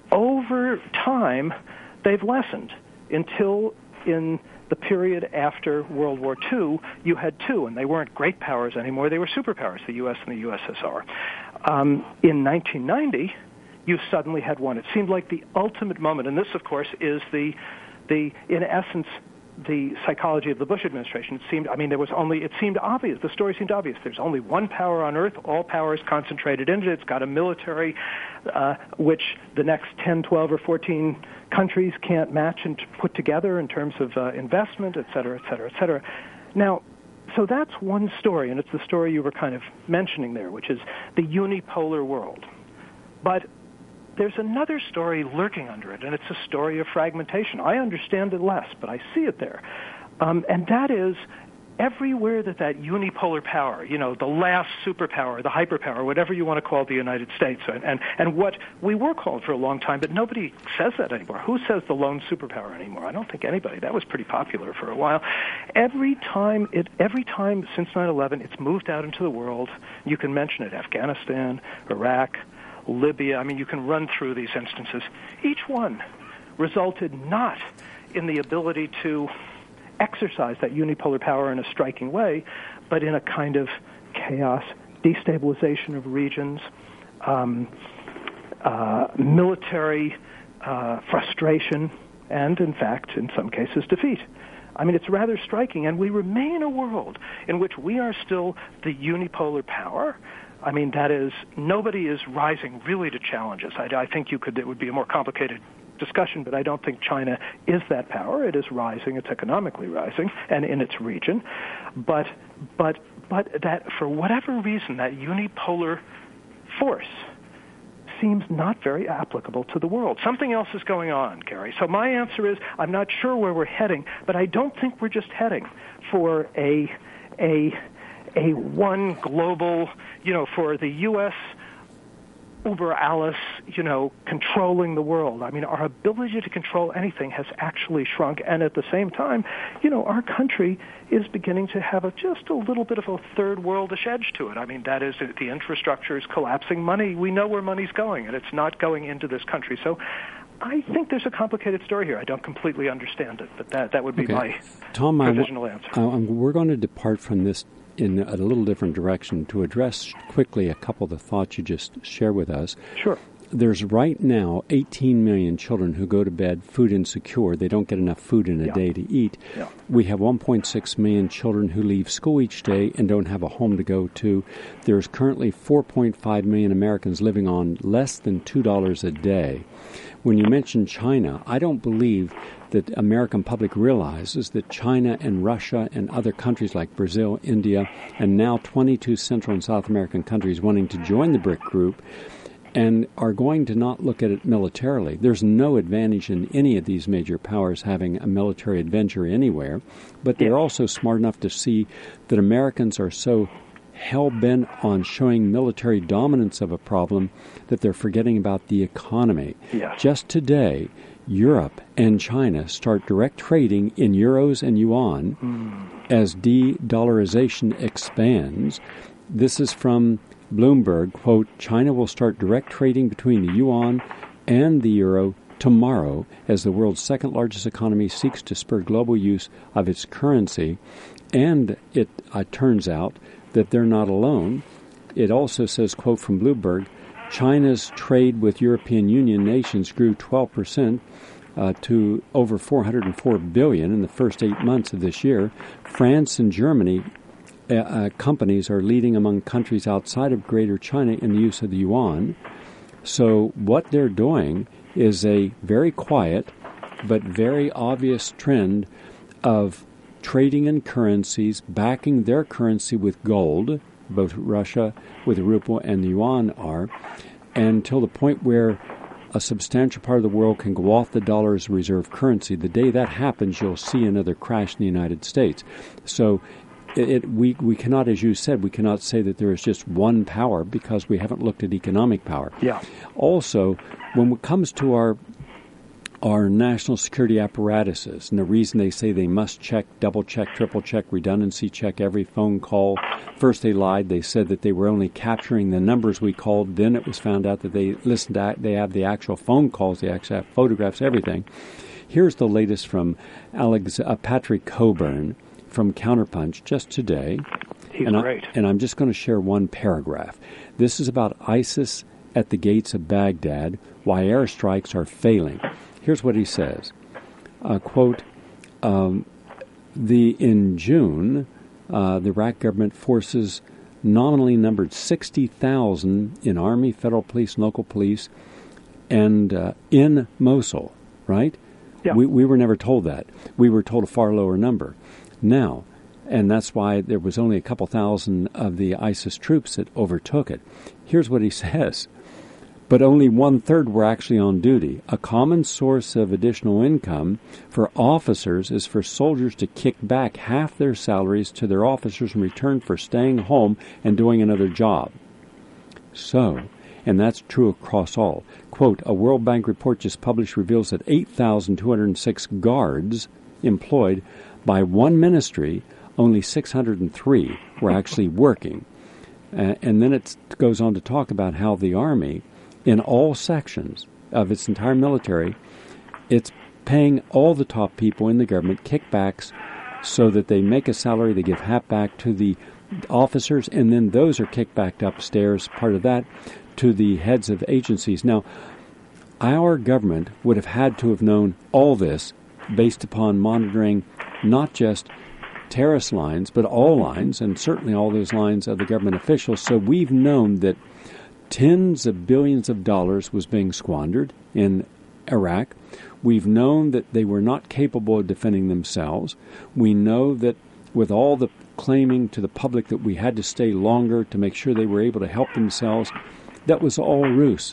over time, they've lessened until in the period after World War Two, you had two, and they weren't great powers anymore. They were superpowers, the U S and the U S S R. Um, in nineteen ninety, you suddenly had one. It seemed like the ultimate moment, and this, of course, is the, the in essence, the psychology of the Bush administration. It seemed, I mean, there was only, it seemed obvious, the story seemed obvious. There's only one power on Earth, all power is concentrated in it. It's got a military uh, which the next ten, twelve, or fourteen countries can't match and put together in terms of uh, investment, et cetera, et cetera, et cetera. Now, so that's one story, and it's the story you were kind of mentioning there, which is the unipolar world. But there's another story lurking under it, and it's a story of fragmentation. I understand it less, but I see it there. Um, and that is everywhere that that unipolar power, you know, the last superpower, the hyperpower, whatever you want to call the United States, and, and, and what we were called for a long time, but nobody says that anymore. Who says the lone superpower anymore? I don't think anybody. That was pretty popular for a while. Every time, it, every time since nine eleven, it's moved out into the world. You can mention it, Afghanistan, Iraq, Libya. I mean, you can run through these instances. Each one resulted not in the ability to exercise that unipolar power in a striking way, but in a kind of chaos, destabilization of regions, um, uh, military uh, frustration, and, in fact, in some cases, defeat. I mean, it's rather striking, and we remain a world in which we are still the unipolar power. I mean, that is, nobody is rising really to challenge us. I, I think you could, it would be a more complicated discussion, but I don't think China is that power. It is rising. It's economically rising, and in its region. But, but, but that, for whatever reason, that unipolar force seems not very applicable to the world. Something else is going on, Gary. So my answer is, I'm not sure where we're heading, but I don't think we're just heading for a, a, a one global, you know, for the U S Uber alles, you know, controlling the world. I mean, our ability to control anything has actually shrunk, and at the same time, you know, our country is beginning to have a, just a little bit of a third worldish edge to it. I mean, that is, the infrastructure is collapsing. Money, we know where money's going, and it's not going into this country. So I think there's a complicated story here. I don't completely understand it, but that, that would be okay. my Tom, provisional I, answer. Uh, we're going to depart from this in a little different direction to address quickly a couple of the thoughts you just shared with us. Sure. There's right now eighteen million children who go to bed food insecure. They don't get enough food in a yeah. day to eat. Yeah. We have one point six million children who leave school each day and don't have a home to go to. There's currently four point five million Americans living on less than two dollars a day. When you mention China, I don't believe that American public realizes that China and Russia and other countries like Brazil, India, and now twenty-two Central and South American countries wanting to join the BRIC group and are going to not look at it militarily. There's no advantage in any of these major powers having a military adventure anywhere, but they're yes. also smart enough to see that Americans are so hell-bent on showing military dominance of a problem that they're forgetting about the economy. Yes. Just today, Europe and China start direct trading in euros and yuan mm. as de-dollarization expands. This is from Bloomberg, quote, China will start direct trading between the yuan and the euro tomorrow as the world's second largest economy seeks to spur global use of its currency. And it uh, turns out that they're not alone. it also says, quote from Bloomberg, China's trade with European Union nations grew twelve percent uh, to over four hundred four billion dollars in the first eight months of this year. France and Germany uh, uh, companies are leading among countries outside of Greater China in the use of the yuan. So what they're doing is a very quiet but very obvious trend of trading in currencies, backing their currency with gold, both Russia with the ruble and the yuan are, until the point where a substantial part of the world can go off the dollar as reserve currency. The day that happens, you'll see another crash in the United States. So it, it, we, we cannot, as you said, we cannot say that there is just one power because we haven't looked at economic power. Yeah. Also, when it comes to our our national security apparatuses, and the reason they say they must check, double check, triple check, redundancy check every phone call. First they lied. They said that they were only capturing the numbers we called. Then it was found out that they listened to, they have the actual phone calls, they actually have photographs, everything. Here's the latest from Alex, uh, Patrick Coburn from Counterpunch just today. He's and great. I, and I'm just going to share one paragraph. This is about ISIS at the gates of Baghdad, why airstrikes are failing. Here's what he says, uh, quote, um, the in June, uh, the Iraq government forces nominally numbered sixty thousand in Army, federal police, and local police, and uh, in Mosul, right? Yeah. We, we were never told that. We were told a far lower number. Now, and that's why there was only a couple thousand of the ISIS troops that overtook it. Here's what he says. But only one-third were actually on duty. A common source of additional income for officers is for soldiers to kick back half their salaries to their officers in return for staying home and doing another job. So, and that's true across all. Quote, a World Bank report just published reveals that eight thousand two hundred six guards employed by one ministry, only six hundred three were actually working. Uh, and then it goes on to talk about how the Army, in all sections of its entire military, it's paying all the top people in the government kickbacks so that they make a salary, they give half back to the officers, and then those are kicked back upstairs, part of that, to the heads of agencies. Now, our government would have had to have known all this based upon monitoring not just terrorist lines, but all lines, and certainly all those lines of the government officials. So we've known that tens of billions of dollars was being squandered in Iraq. We've known that they were not capable of defending themselves. We know that with all the claiming to the public that we had to stay longer to make sure they were able to help themselves, that was all ruse.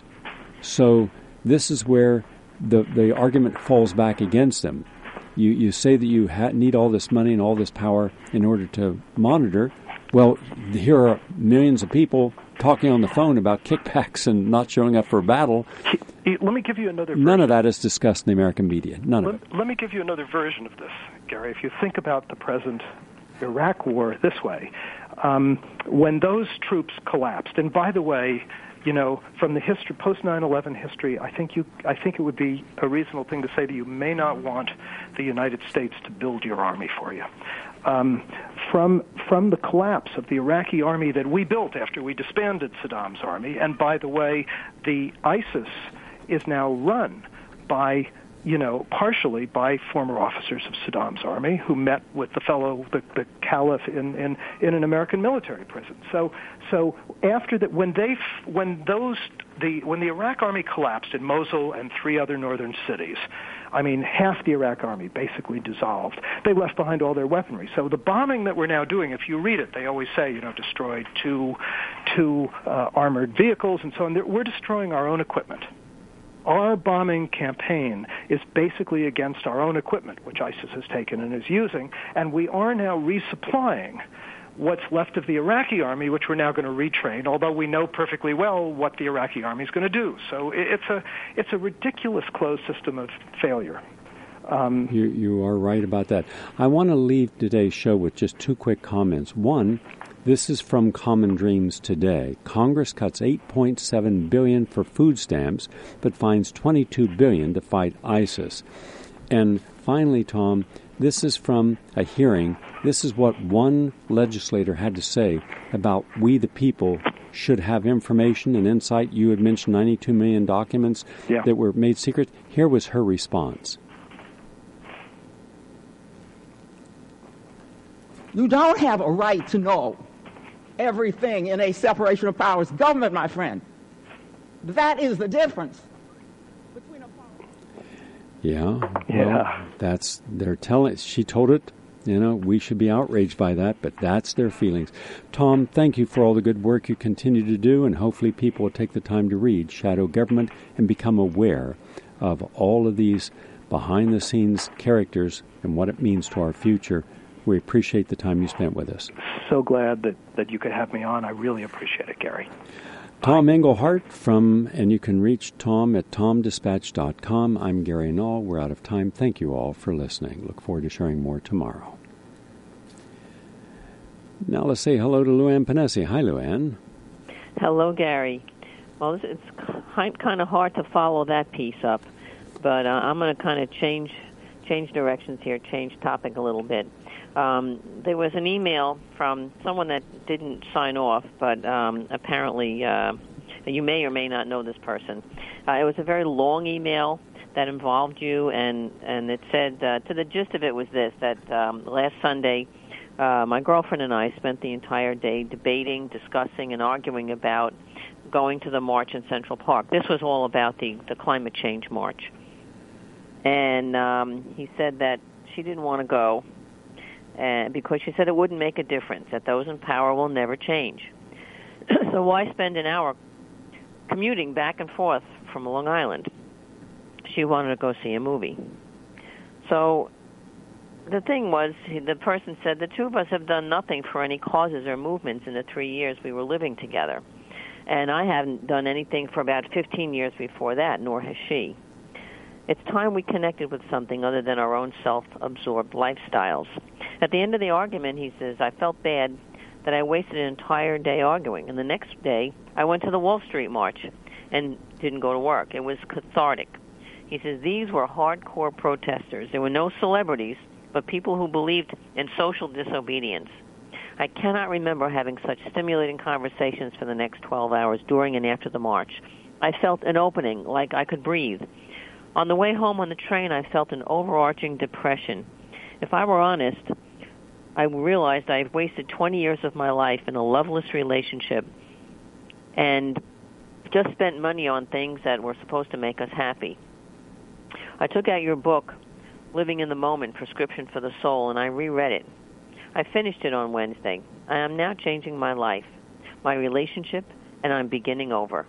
So this is where the the argument falls back against them. You you say that you ha- need all this money and all this power in order to monitor. Well, here are millions of people talking on the phone about kickbacks and not showing up for a battle. Let me give you another version. None of that is discussed in the American media. None let, of it. Let me give you another version of this, Gary. If you think about the present Iraq war this way, um, when those troops collapsed, and by the way, you know, from the history, post nine eleven history, I think you, I think it would be a reasonable thing to say that you may not want the United States to build your army for you. Um, from from the collapse of the Iraqi army that we built after we disbanded Saddam's army, and by the way, the ISIS is now run by, you know, partially by former officers of Saddam's army who met with the fellow, the, the caliph, in, in, in an American military prison. So, so after that, when they, when those, the when the Iraq army collapsed in Mosul and three other northern cities, I mean, half the Iraq army basically dissolved. They left behind all their weaponry. So the bombing that we're now doing, if you read it, they always say, you know, destroyed two, two uh, armored vehicles and so on. We're destroying our own equipment. Our bombing campaign is basically against our own equipment, which ISIS has taken and is using, and we are now resupplying what's left of the Iraqi army, which we're now going to retrain, although we know perfectly well what the Iraqi army is going to do. So it's a it's a ridiculous closed system of failure. Um, you, you are right about that. I want to leave today's show with just two quick comments. One, this is from Common Dreams Today. Congress cuts eight point seven billion dollars for food stamps, but finds twenty-two billion dollars to fight ISIS. And finally, Tom, this is from a hearing. This is what one legislator had to say about we the people should have information and insight. You had mentioned ninety-two million documents yeah. that were made secret. Here was her response. You don't have a right to know everything in a separation of powers government, my friend. That is the difference between a power. Yeah. Well, yeah. That's, they're telling, she told it, you know, we should be outraged by that, but that's their feelings. Tom, thank you for all the good work you continue to do, and hopefully people will take the time to read Shadow Government and become aware of all of these behind-the-scenes characters and what it means to our future. We appreciate the time you spent with us. So glad that, that you could have me on. I really appreciate it, Gary. Tom Engelhardt from, and you can reach Tom at tom dispatch dot com. I'm Gary Null. We're out of time. Thank you all for listening. Look forward to sharing more tomorrow. Now let's say hello to Luann Panesi. Hi, Luann. Hello, Gary. Well, it's, it's kind of hard to follow that piece up, but uh, I'm going to kind of change change directions here, change topic a little bit. Um, there was an email from someone that didn't sign off, but um, apparently uh, you may or may not know this person. Uh, it was a very long email that involved you, and, and it said, uh, to the gist of it was this, that um, last Sunday, uh, my girlfriend and I spent the entire day debating, discussing, and arguing about going to the march in Central Park. This was all about the, the climate change march. And um, he said that she didn't want to go, Uh, because she said it wouldn't make a difference, that those in power will never change. So why spend an hour commuting back and forth from Long Island? She wanted to go see a movie. So the thing was, the person said, the two of us have done nothing for any causes or movements in the three years we were living together. And I haven't done anything for about fifteen years before that, nor has she. It's time we connected with something other than our own self-absorbed lifestyles. At the end of the argument, he says, I felt bad that I wasted an entire day arguing. And the next day, I went to the Wall Street March and didn't go to work. It was cathartic. He says, these were hardcore protesters. There were no celebrities, but people who believed in social disobedience. I cannot remember having such stimulating conversations for the next twelve hours during and after the march. I felt an opening, like I could breathe. On the way home on the train, I felt an overarching depression. If I were honest, I realized I've wasted twenty years of my life in a loveless relationship and just spent money on things that were supposed to make us happy. I took out your book, Living in the Moment, Prescription for the Soul, and I reread it. I finished it on Wednesday. I am now changing my life, my relationship, and I'm beginning over.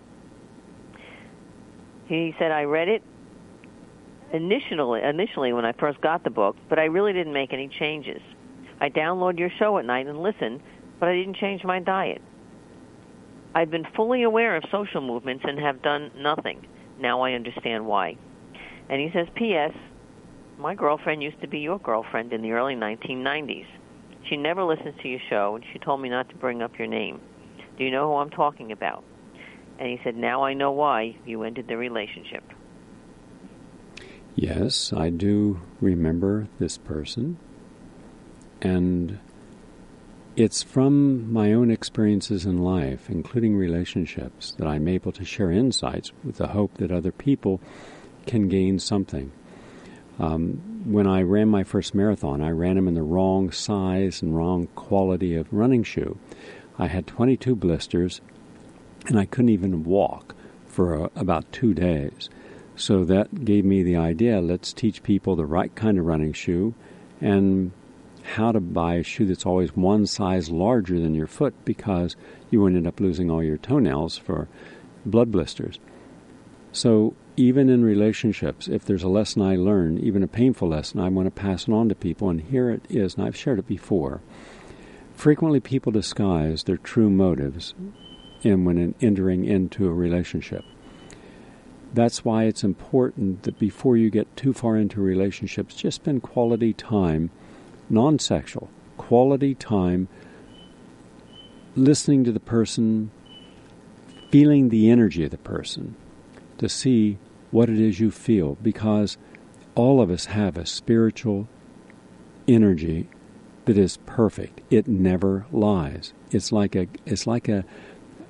He said, I read it initially, initially when I first got the book, but I really didn't make any changes. I download your show at night and listen, but I didn't change my diet. I've been fully aware of social movements and have done nothing. Now I understand why. And he says, P S, my girlfriend used to be your girlfriend in the early nineteen nineties. She never listens to your show, and she told me not to bring up your name. Do you know who I'm talking about? And he said, now I know why you ended the relationship. Yes, I do remember this person, and it's from my own experiences in life, including relationships, that I'm able to share insights with the hope that other people can gain something. Um, when I ran my first marathon, I ran them in the wrong size and wrong quality of running shoe. I had twenty-two blisters, and I couldn't even walk for uh, about two days. So that gave me the idea, let's teach people the right kind of running shoe and how to buy a shoe that's always one size larger than your foot, because you would end up losing all your toenails for blood blisters. So even in relationships, if there's a lesson I learned, even a painful lesson, I want to pass it on to people, and here it is, and I've shared it before. Frequently people disguise their true motives in when entering into a relationship. That's why it's important that before you get too far into relationships, just spend quality time, non-sexual, quality time, listening to the person, feeling the energy of the person, to see what it is you feel, because all of us have a spiritual energy that is perfect. It never lies. It's like a, it's like a,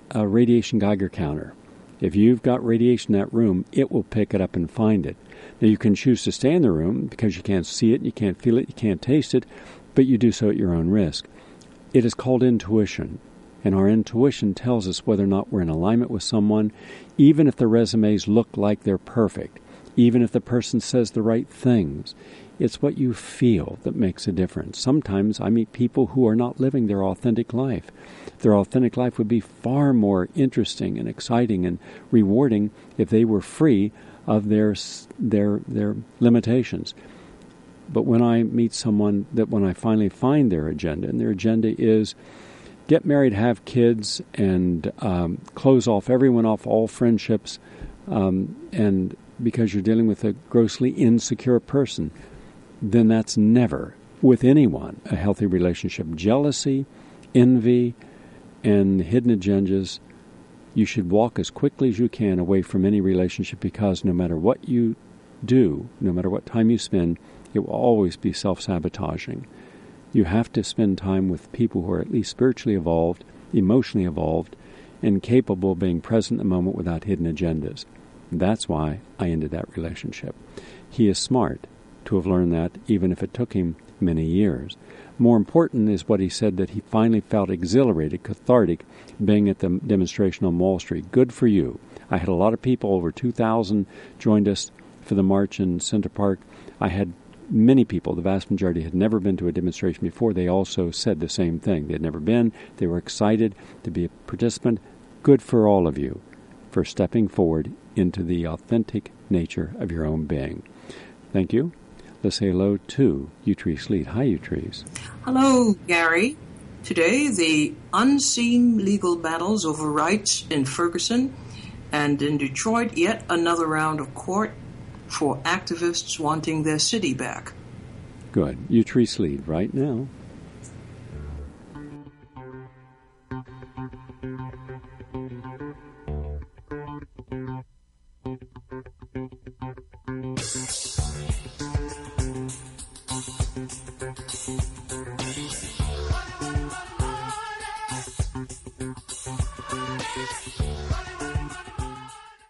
a radiation Geiger counter. If you've got radiation in that room, it will pick it up and find it. Now, you can choose to stay in the room because you can't see it, you can't feel it, you can't taste it, but you do so at your own risk. It is called intuition, and our intuition tells us whether or not we're in alignment with someone, even if the resumes look like they're perfect, even if the person says the right things. It's what you feel that makes a difference. Sometimes I meet people who are not living their authentic life. Their authentic life would be far more interesting and exciting and rewarding if they were free of their their their limitations. But when I meet someone that when I finally find their agenda, and their agenda is get married, have kids, and um, close off everyone off all friendships, um, and because you're dealing with a grossly insecure person, then that's never, with anyone, a healthy relationship. Jealousy, envy, and hidden agendas, you should walk as quickly as you can away from any relationship, because no matter what you do, no matter what time you spend, it will always be self-sabotaging. You have to spend time with people who are at least spiritually evolved, emotionally evolved, and capable of being present in the moment without hidden agendas. That's why I ended that relationship. He is smart to have learned that, even if it took him many years. More important is what he said, that he finally felt exhilarated, cathartic, being at the demonstration on Wall Street. Good for you. I had a lot of people, over two thousand, joined us for the march in Center Park. I had many people, the vast majority, had never been to a demonstration before. They also said the same thing. They had never been. They were excited to be a participant. Good for all of you for stepping forward into the authentic nature of your own being. Thank you. Let's say hello to Utrice Lead. Hi, Utrice. Hello, Gary. Today, the unseen legal battles over rights in Ferguson, and in Detroit, yet another round of court for activists wanting their city back. Good. Utrice Lead right now.